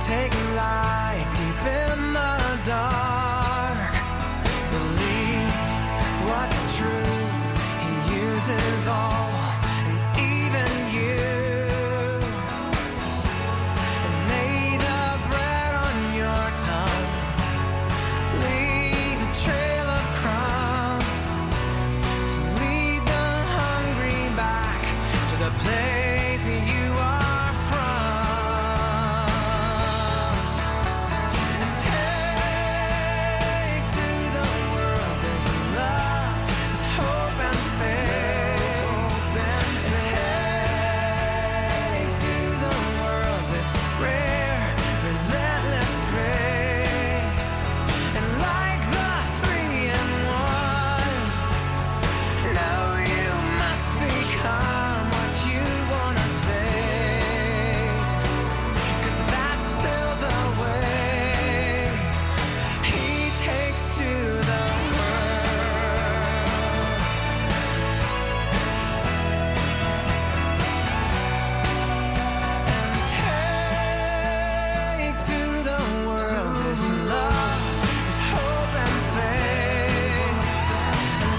Take light deep in the dark. Believe what's true. He uses all, and even you. And may the bread on your tongue leave a trail of crumbs to lead the hungry back to the place you are from. And take to the world this love, this hope and faith. And take to the world this rare, relentless grace. And like the 3 in 1, know you must become what you wanna say. 'Cause that's still the way he takes to the world. And take to the world this love, this hope and faith. And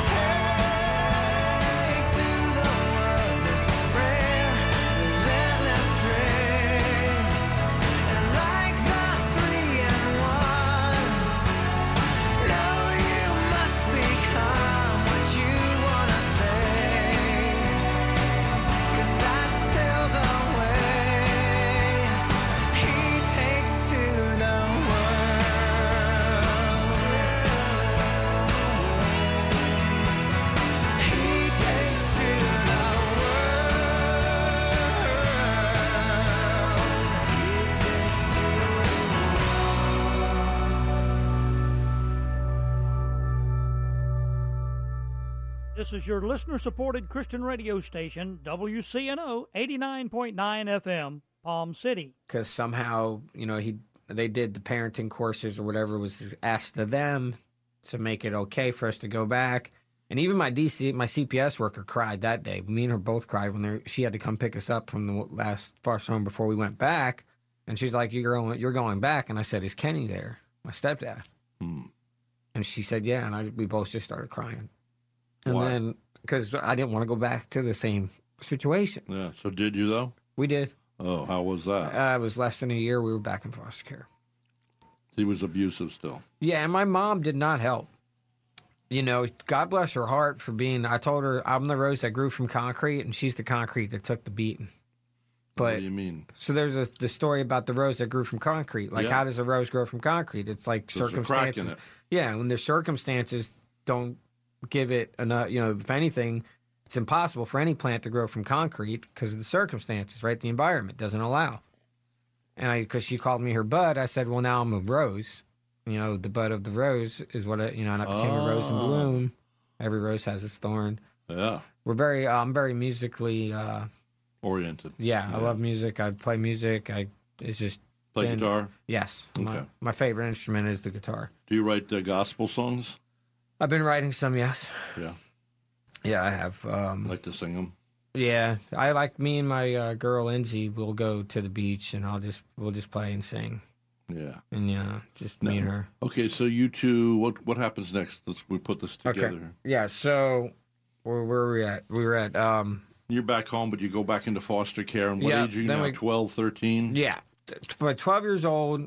take to the world this rare, relentless grace. And like the 3 in 1, know you must become what you wanna say. 'Cause that's still the way he takes to the world. He takes to the world. He takes to the This is your listener-supported Christian radio station, WCNO 89.9 FM, Palm City. Because somehow, they did the parenting courses or whatever was asked of them to make it okay for us to go back. And even my CPS worker cried that day. Me and her both cried when she had to come pick us up from the last foster home before we went back. And she's like, you're going back. And I said, is Kenny there? My stepdad. And she said, yeah. And we both just started crying. And Why? then, because I didn't want to go back to the same situation. Yeah. So did you, though? We did. Oh, how was that? It was less than a year. We were back in foster care. He was abusive still. Yeah, and my mom did not help. God bless her heart for being. I told her I'm the rose that grew from concrete, and she's the concrete that took the beating. What But do you mean? so there's the story about the rose that grew from concrete. Like, Yeah. how does a rose grow from concrete? It's like There's a crack circumstances. in it. Yeah, when the circumstances don't give it enough. If anything, it's impossible for any plant to grow from concrete because of the circumstances, right? The environment doesn't allow. And because she called me her bud, I said, well, now I'm a rose. The bud of the rose is what and I became a rose in bloom. Every rose has its thorn. Yeah. I'm very musically, Oriented. I love music. I play music. It's just Play been- guitar? Yes. Okay. My favorite instrument is the guitar. Do you write gospel songs? I've been writing some, yes. Yeah. Yeah, I have. Like to sing them? Yeah, I like me and my girl Lindsay. We'll go to the beach and we'll just play and sing. Yeah. And just me and her. Okay, so you two, what happens next? We put this together. Okay. Yeah. So where were we at? We were at. You're back home, but you go back into foster care. And what Yeah, age are you then now? we- 12, 13? Yeah, but 12 years old.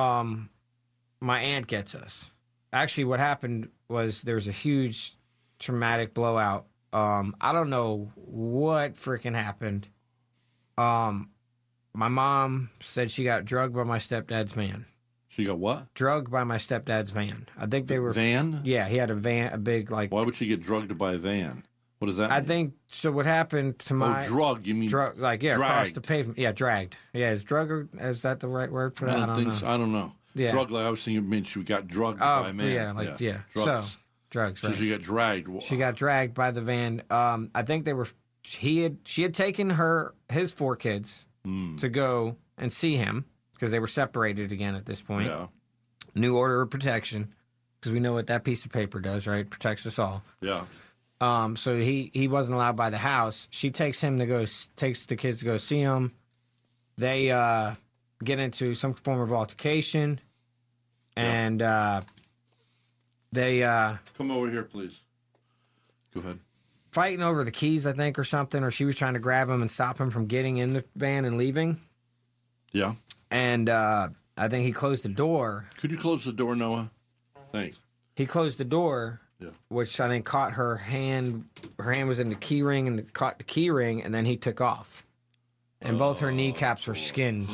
My aunt gets us. Actually, what happened was there was a huge traumatic blowout. I don't know what freaking happened. My mom said she got drugged by my stepdad's van. She got what? Drugged by my stepdad's van. I think they were Van? Yeah, he had a van, a big like. Why would she get drugged by a van? What does that mean? I think so. What happened to my drug? You mean drug? Like across dragged. the pavement. Yeah, dragged. Yeah, is drug? Is that the right word for that? I don't think so. I don't know. Yeah. Drug, like I was thinking, it means she got drugged by a man. So Drugs. drugs. So Right. she got dragged. She got dragged by the van. I think they were. She had taken his 4 kids to go and see him because they were separated again at this point. Yeah. New order of protection, because we know what that piece of paper does, right? Protects us all. Yeah. So he wasn't allowed by the house. She takes the kids to go see him. They get into some form of altercation, and they Come over here, please. Go ahead. fighting over the keys, I think, or something, or she was trying to grab him and stop him from getting in the van and leaving. Yeah. And I think he closed the door. Could you close the door, Noah? Thanks. He closed the door, Yeah. which I think caught her hand. Her hand was in the key ring, and it caught the key ring, and then he took off. And both her kneecaps were skinned.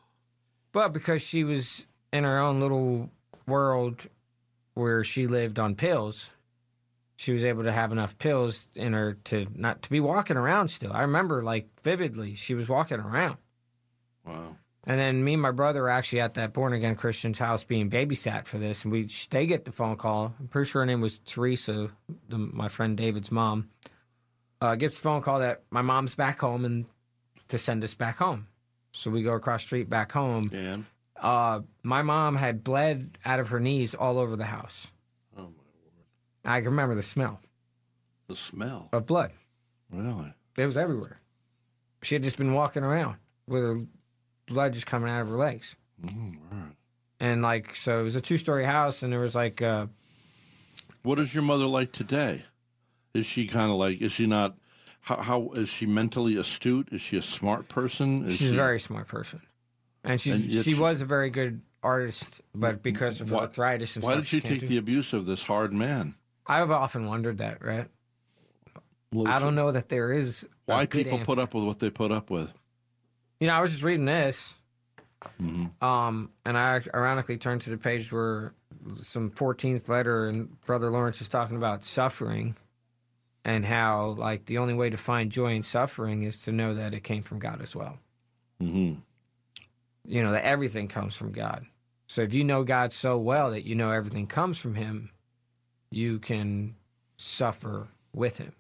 But because she was in her own little world where she lived on pills, she was able to have enough pills in her to not to be walking around still. I remember, like, vividly, she was walking around. Wow. And then me and my brother were actually at that born-again Christian's house being babysat for this, and they get the phone call. I'm pretty sure her name was Teresa, my friend David's mom. Gets the phone call that my mom's back home and to send us back home. So we go across the street back home. And? My mom had bled out of her knees all over the house. Oh, my word. I can remember the smell The smell. of blood. Really? It was everywhere. She had just been walking around with her blood just coming out of her legs. Right. And, like, so it was a 2-story house, and there was, like... What is your mother like today? Is she kind of like, is she not, how is she mentally astute? Is she a smart person? She's a very smart person. And she was a very good artist, but because of arthritis and why stuff... did she take the abuse of this hard man? I've often wondered that, right? Well, I don't know that there is why a good people put answer. up with what they put up with. You know, I was just reading this, Mm-hmm. and I ironically turned to the page where some 14th letter, and Brother Lawrence is talking about suffering and how, like, the only way to find joy in suffering is to know that it came from God as well. Mm-hmm. You know, that everything comes from God. So if you know God so well that you know everything comes from Him, you can suffer with Him.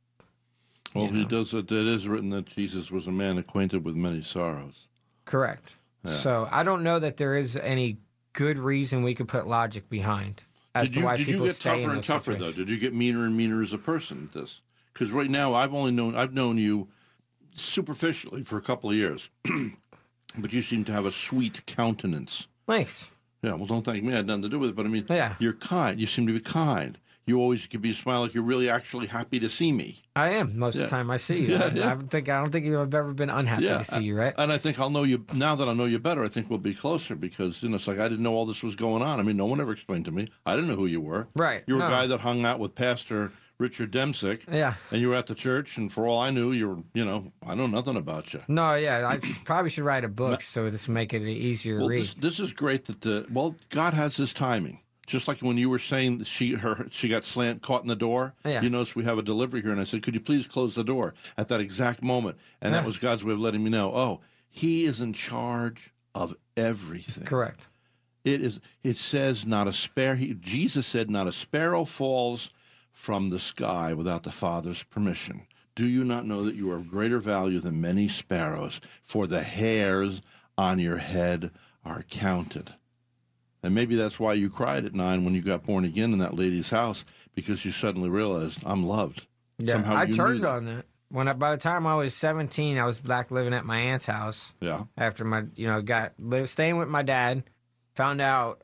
Well, You know? he does. It is written that Jesus was a man acquainted with many sorrows. Correct. Yeah. So I don't know that there is any good reason we could put logic behind as to why Did you people get stay tougher in and those tougher situations. though? Did you get meaner and meaner as a person at this? Because right now I've known you superficially for a couple of years, but you seem to have a sweet countenance. Thanks. Yeah, well, don't thank me. I had nothing to do with it. But I mean, Yeah. you're kind. You seem to be kind. You always give me a smile like you're really actually happy to see me. I am most of the time I see you. Yeah, I yeah. don't think I've ever been unhappy to see you, right? And I think I'll know you now that I know you better. I think we'll be closer because it's like I didn't know all this was going on. I mean, no one ever explained to me. I didn't know who you were. Right. You were No. a guy that hung out with Pastor Richard Demsick. Yeah. And you were at the church, and for all I knew, I know nothing about you. No, yeah, I probably should write a book so this make it an easier Well, read. this is great that God has His timing. Just like when you were saying that she got caught in the door. Yeah. You notice we have a delivery here, and I said, "Could you please close the door?" At that exact moment, and that was God's way of letting me know. Oh, He is in charge of everything. Correct. It says not a Jesus said, "Not a sparrow falls from the sky without the Father's permission. Do you not know that you are of greater value than many sparrows? For the hairs on your head are counted." And maybe that's why you cried at 9 when you got born again in that lady's house, because you suddenly realized, I'm loved. Yeah, Somehow I you turned knew on that. By the time I was 17, I was back living at my aunt's house. Yeah. After staying with my dad, found out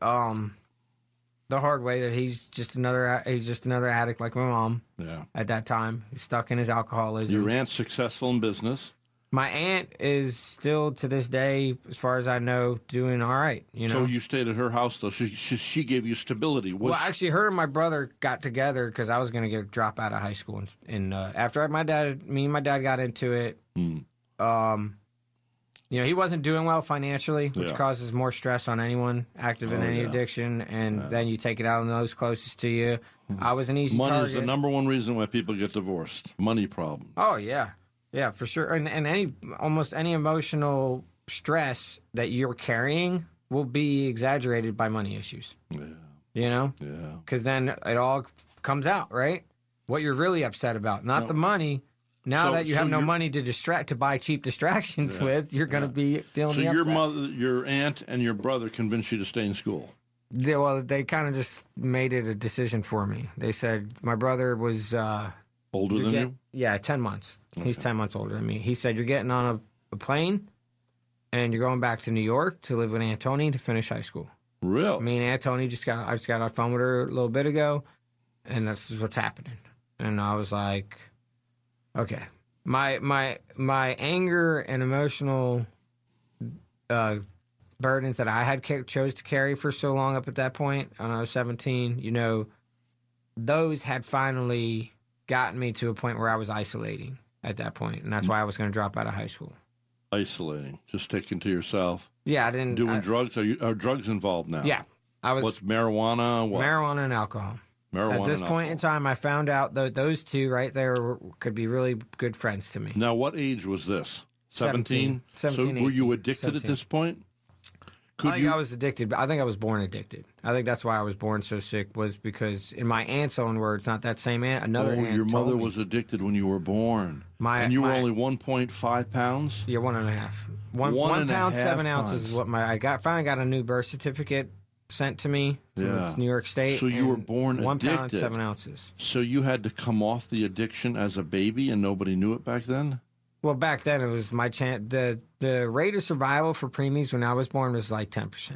the hard way that he's just another addict like my mom. Yeah. At that time, he's stuck in his alcoholism. Your aunt's successful in business. My aunt is still to this day, as far as I know, doing all right. You know. So you stayed at her house, though. She gave you stability. Well, actually, her and my brother got together because I was going to drop out of high school, and after me and my dad got into it, he wasn't doing well financially, which causes more stress on anyone active in any addiction, and then you take it out on those closest to you. I was an easy Money target. is the number one reason why people get divorced. Money problems. Oh yeah, yeah, for sure. And almost any emotional stress that you're carrying will be exaggerated by money issues. Yeah. You know? Yeah. Because then it all comes out, right? What you're really upset about, not the money. Now that you have no money to buy cheap distractions with, you're going to be feeling the upset. So your aunt and your brother convinced you to stay in school. Yeah, well, they kind of just made it a decision for me. They said my brother was older than you. Yeah, 10 months. Okay. He's 10 months older than me. He said, "You're getting on a plane, and you're going back to New York to live with Aunt Tony to finish high school. Real. Me and Aunt Tony I just got off the phone with her a little bit ago, and this is what's happening. And I was like, okay. My anger and emotional burdens that I had chose to carry for so long up at that point, when I was 17, you know, those had finally gotten me to a point where I was isolating at that point, and that's why I was going to drop out of high school. Isolating, just sticking to yourself. Yeah, I didn't doing drugs. Are drugs involved now? Yeah, I was. What's marijuana? What? Marijuana and alcohol. Marijuana. At this point in time, I found out that those two right there could be really good friends to me. Now, what age was this? 17? 17, so were you 18, addicted 17. at this point? I was addicted, but I think I was born addicted. I think that's why I was born so sick, was because, in my aunt's own words, not that same aunt, another aunt your mother told me, was addicted when you were born. And you were only 1.5 pounds? Yeah, 1.5. One pound, 7 ounces is what finally got a new birth certificate sent to me from New York State. So you were born 1 addicted. pound, 7 ounces. So you had to come off the addiction as a baby and nobody knew it back then? Well, back then it was my chance. The rate of survival for preemies when I was born was like 10%.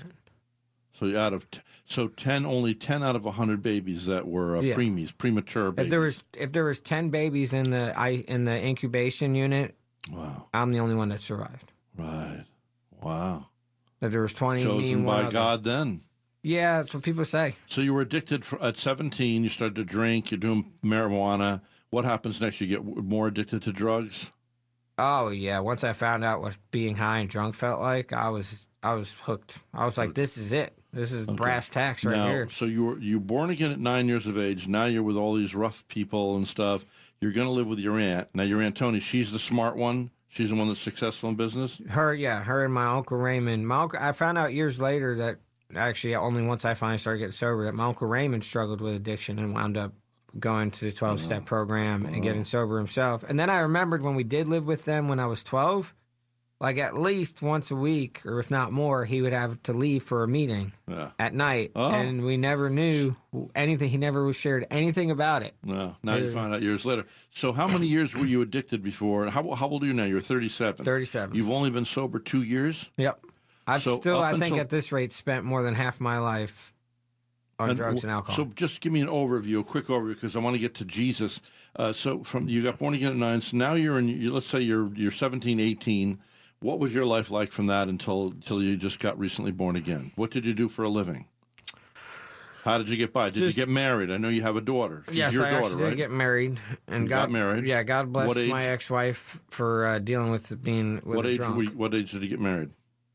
So only 10 out of 100 babies that were preemies, premature babies. If there was 10 babies in the incubation unit, wow, I'm the only one that survived. Right. Wow. If there was 20, chosen me and by one other. God then. Yeah, that's what people say. So you were addicted at 17. You started to drink. You're doing marijuana. What happens next? You get more addicted to drugs? Oh yeah. Once I found out what being high and drunk felt like, I was hooked. I was like, this is it. This is brass tacks right here. So you were born again at 9 years of age. Now you're with all these rough people and stuff. You're going to live with your aunt. Now your Aunt Tony, she's the smart one. She's the one that's successful in business. Her and my Uncle Raymond. I found out years later that actually only once I finally started getting sober that my Uncle Raymond struggled with addiction and wound up going to the 12-step program and getting sober himself. And then I remembered when we did live with them when I was 12, like at least once a week, or if not more, he would have to leave for a meeting at night. Oh. And we never knew anything. He never shared anything about it. No. Now you find out years later. So how many years were you addicted before? How old are you now? You're 37. 37. You've only been sober 2 years? Yep. I think at this rate, spent more than half my life on drugs and alcohol. So just give me a quick overview, because I want to get to Jesus. So you got born again at 9. So now let's say you're 17, 18. What was your life like from that until you just got recently born again? What did you do for a living? How did you get by? Did you get married? I know you have a daughter. Yes, your I daughter, actually right? did get married. And got married? Yeah, God bless what age? my ex-wife for dealing with being with a drunk. What age did you get married?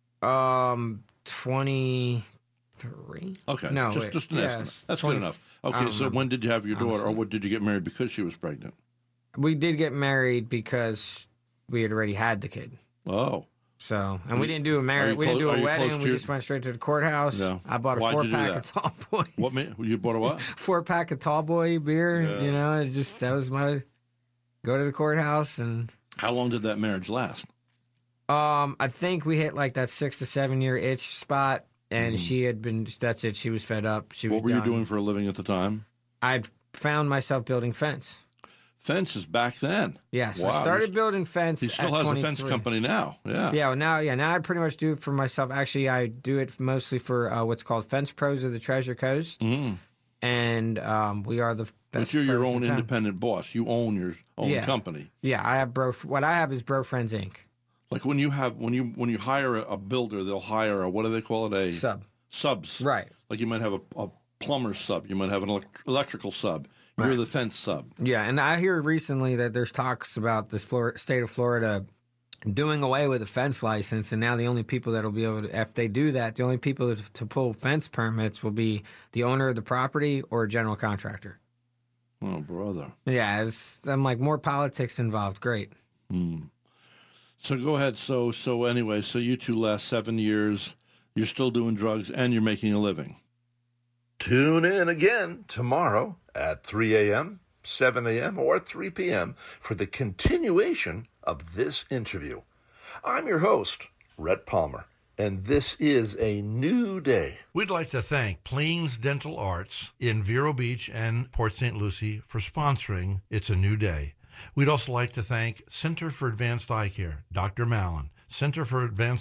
23. Okay. No, just an estimate. That's 20, good enough. Okay, so when did you have your daughter, or what did you get married because she was pregnant? We did get married because we had already had the kid. Oh. So, and we didn't do a marriage. We didn't do a wedding. We just went straight to the courthouse. No. I bought a 4-pack of Tall Boys. You bought a what? 4-pack of Tall Boy beer. Yeah. You know, that was my go to the courthouse. And how long did that marriage last? I think we hit like that 6 to 7 year itch spot, and she had been. That's it. She was fed up. What were you doing for a living at the time? I'd found myself building fence. Fences back then. Yes, wow. I started building fence. He still has 23. A fence company now. Yeah. Yeah. Now I pretty much do it for myself. Actually, I do it mostly for what's called Fence Pros of the Treasure Coast, and we are the best. But you're your own independent boss. You own your own company. Yeah, I have What I have is Bro Friends Inc. Like when you hire a builder, they'll hire what do they call it? A subs. Right. Like you might have a plumber sub. You might have an electrical sub. You're the fence sub. Yeah, and I hear recently that there's talks about the state of Florida doing away with a fence license, and now the only people that will be able to, if they do that, the only people to pull fence permits will be the owner of the property or a general contractor. Oh, brother. Yeah, I'm like, more politics involved. Great. So go ahead. So anyway, so you two last 7 years, you're still doing drugs, and you're making a living. Tune in again tomorrow at 3 a.m., 7 a.m., or 3 p.m. for the continuation of this interview. I'm your host, Rhett Palmer, and this is a new day. We'd like to thank Plains Dental Arts in Vero Beach and Port St. Lucie for sponsoring It's a New Day. We'd also like to thank Center for Advanced Eye Care, Dr. Mallon, Center for Advanced